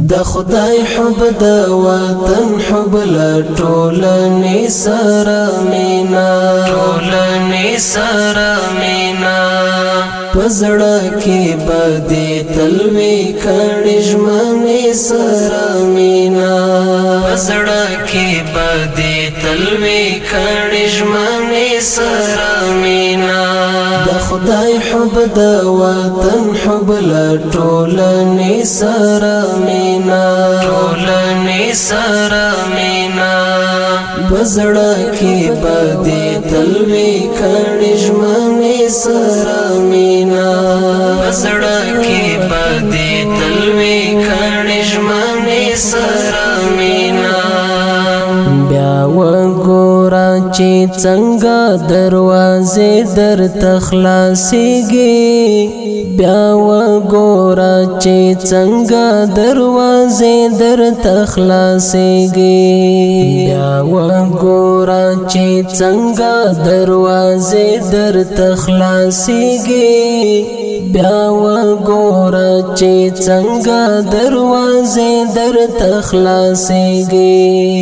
د خدای حب د وطن حب لټولنی سره مینا ټولنی سره مینا پزړه کې بدی تلوي کړي ژمنې سره مینا پزړه کې بدی تلوي کړي ژمنې سره مینا د خدای حب د وطن حب لټولنی سره مینا ټولنی سره مینا پزړه کې بدی تلوي کړي ژمنې سره مینا پزړه کې بدی تلوي کړي ژمنې سره مینا بیا وګورا چې څنګه دروازې در تخلاصيږي بیا وګورا چې څنګه دروازې در تخلاصيږي بیا وګورا چې څنګه دروازې در تخلاصيږي بیا وګورا چې څنګه دروازې در تخلاصيږي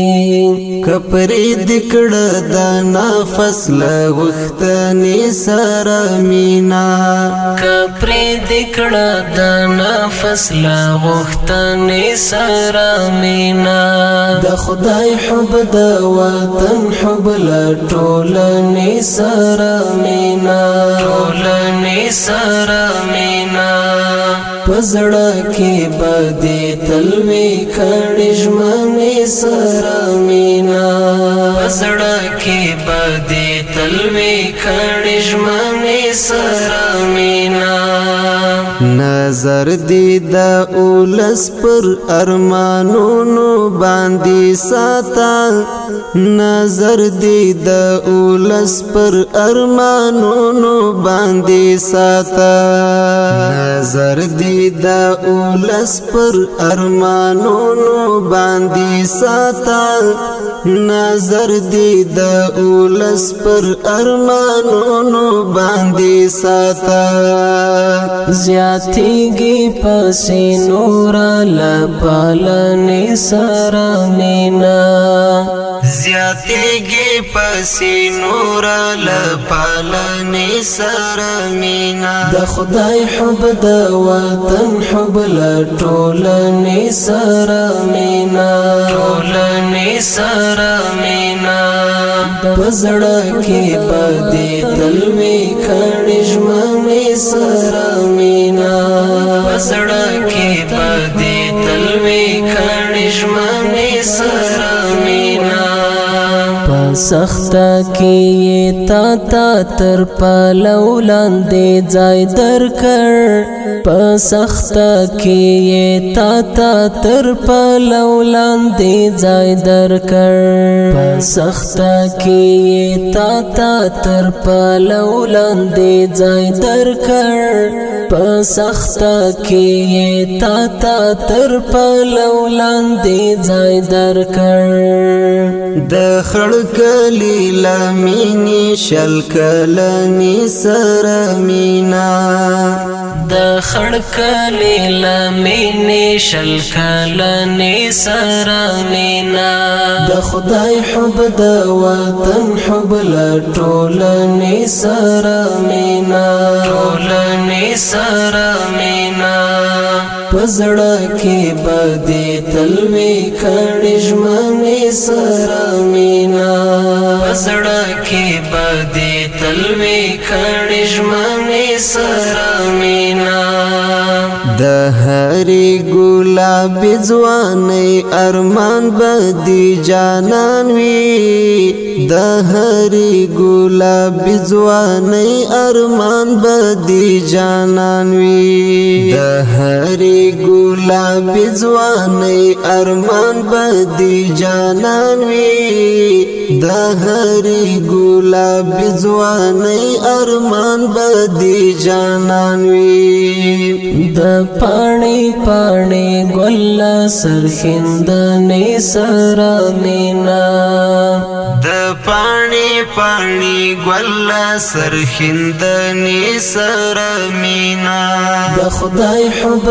کپری دکړه د نفس لغختنی سره مینا کپری دکړه د نفس لغختنی سره مینا د خدای حب د وطن حب لټولنی سره مینا ټولنی سره مینا پزړه کې بدی تلوي کړي ژمنې سره مینا پزړه کې بدی تلوي کړي ژمنې سره مینا نظر دی د اولس پر ارمانونو باندې ساته نظر دی د اولس پر ارمانونو باندې ساته نظر دی د اولس پر ارمانونو باندې ساته نظر دی د اولس پر ارمانونو باندې ساته زیاتیږي پسې نور لپالنې سره مینا زیاتیږي پسې نور لپالنې سره مینا د خدای حب د وطن حب لټولنې سره مینا ټولنې سره مینا پزړه کې بدی تلوي کړي ژمنې سره مینا پزړه کې بدی تلوي کړي ژمنې سره مینا سخته کې تا تر پلو لاندې ځای درکړ په سخته کې تا تر پلو لاندې ځای درکړ په سخته کې تا تر پلو لاندې ځای درکړ په سخته کې تا تر پلو لاندې ځای درکړ د خړکلی لمینی شلکلنی سره مینا د خړکلی لمینی شلکلنی سره مینا د خدای حب د وطن حب لټولنی سره مینا ټولنی سره مینا پزړه کې بدی تلوي کړي ژمنې سره مینا پزړه کې بدی تلوي کړي ژمنې سره مینا د هرې ګلاب ځواني ارمان بدی جانان وي د هرې ګلاب ځواني ارمان بدی جانان وي د هرې ګلاب ځواني ارمان بدی جانان وي د هرې ګلاب ځواني ارمان بدی جانان وي د پاڼې پاڼې ګل سرخندنې سره مینا د پاڼې پاڼې ګل سرخندنې سره مینا د خدای حب د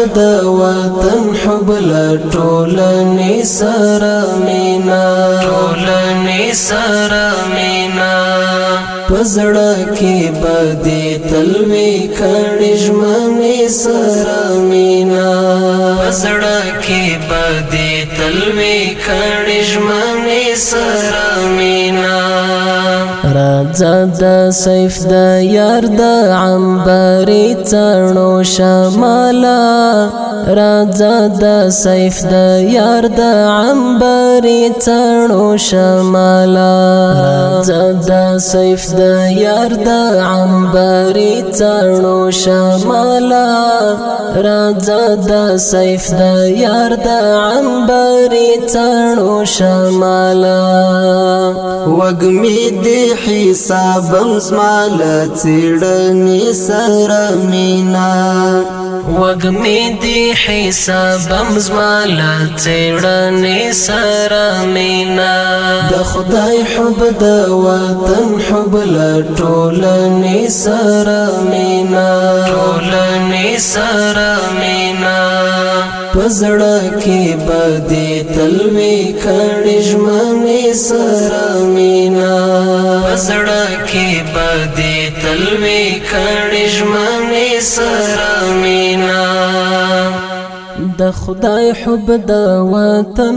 وطن حب لټولنې سره مینا ټولنې سره مینا پزړه کې بدې تلوي کړي ژمنې سره مینا پزړه کې بدې تلوي کړي ژمنې سره مینا راځه د سیف د یار د عنبرې څڼو شماله راځه د سیف د یار د عنبرې څڼو شماله راځه د سیف د یار د عنبرې څڼو شماله راځه د سیف د یار د عنبرې څڼو شماله وګمې دې حسابم زمال څېړنې سره مینا وګمې دې حسابم زمال څېړنې سره مینا د خدای حب د وطن حب لټولنې سره مینا ټولنې سره مینا پزړه کې بدې تلوي کړي ژمنې سره مینا پزړه کې بدې تلوي کړي ژمنې سره مینا د خدای حب د وطن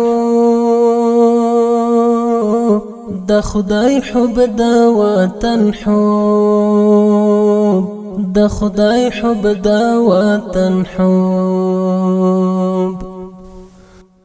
حب د خدای حب د وطن حب د خدای حب د وطن حب